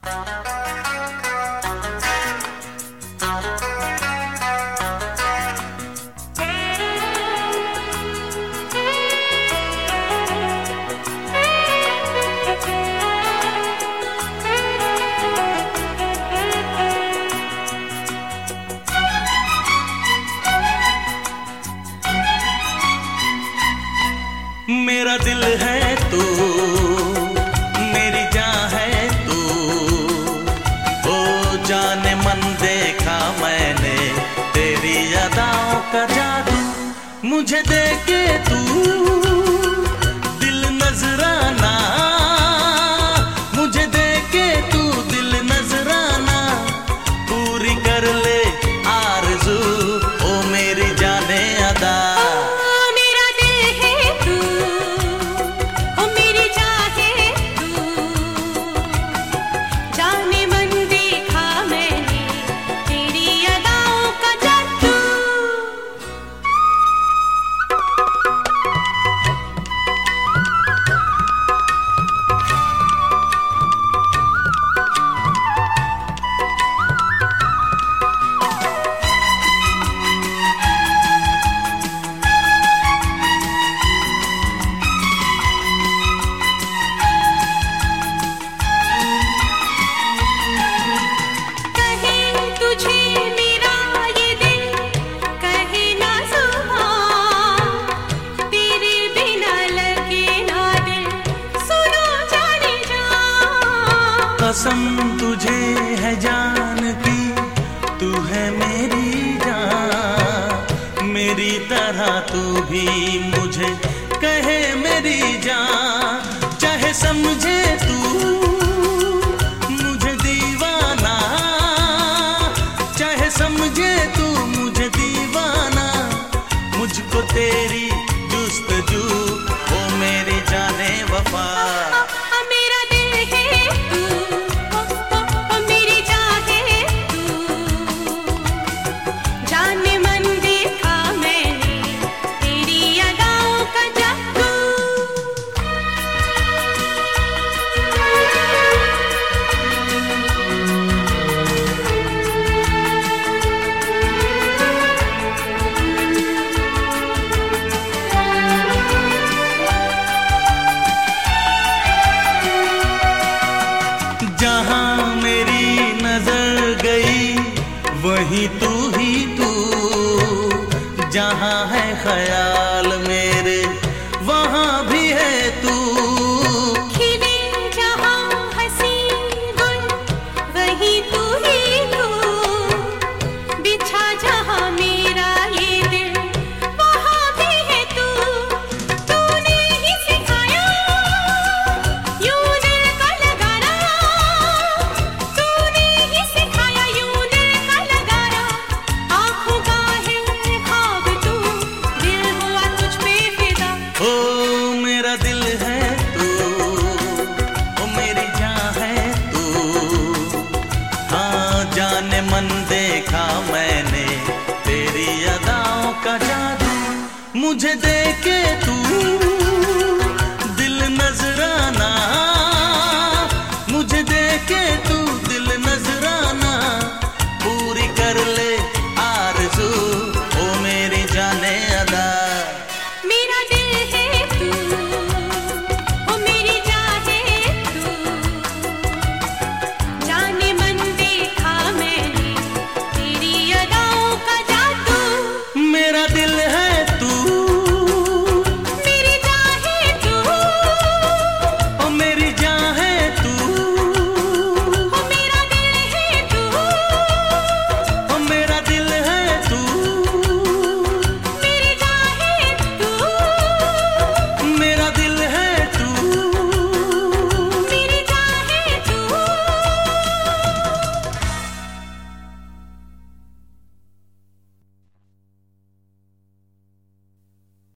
मेरा दिल है तू, मेरी जान है तू, ओ जाने मन देखा मैंने तेरी अदाओं का जादू। मुझे देखे तू दिल नजराना, मुझे देखे तू दिल नजराना, पूरी कर ले आरज़ू ओ मेरी जाने अदा। कसम तुझे है जान की, तू है मेरी जान, मेरी तरह तू भी मुझे कहे मेरी जान। चाहे समझे तू मुझे दीवाना, चाहे समझे तू मुझे दीवाना, मुझको तेरी जुस्तजू ओ मेरी जाने वफा। जहाँ मेरी नजर गई वहीं तू ही तू, जहाँ है ख्याल मेरे वहाँ भी है तू। खिले जहाँ हंसी गुल वहीं तू ही तू, बिछा जहाँ मेरा ये दिल वहाँ भी है तू। तूने ही सिखाया यूं दिल का लगाना, तूने ही सिखाया यूं दिल का लगाना। आँखों का है ख्वाब तू, दिल हुआ तुझ पे फिदा। ओ मेरा दिल है तू, ओ मेरी जान है तू, हाँ जाने मन देखा मैंने तेरी अदाओं का जादू। मुझे देखे तू दिल नजराना, मुझे देखे तू दिल नजराना, पूरी कर ले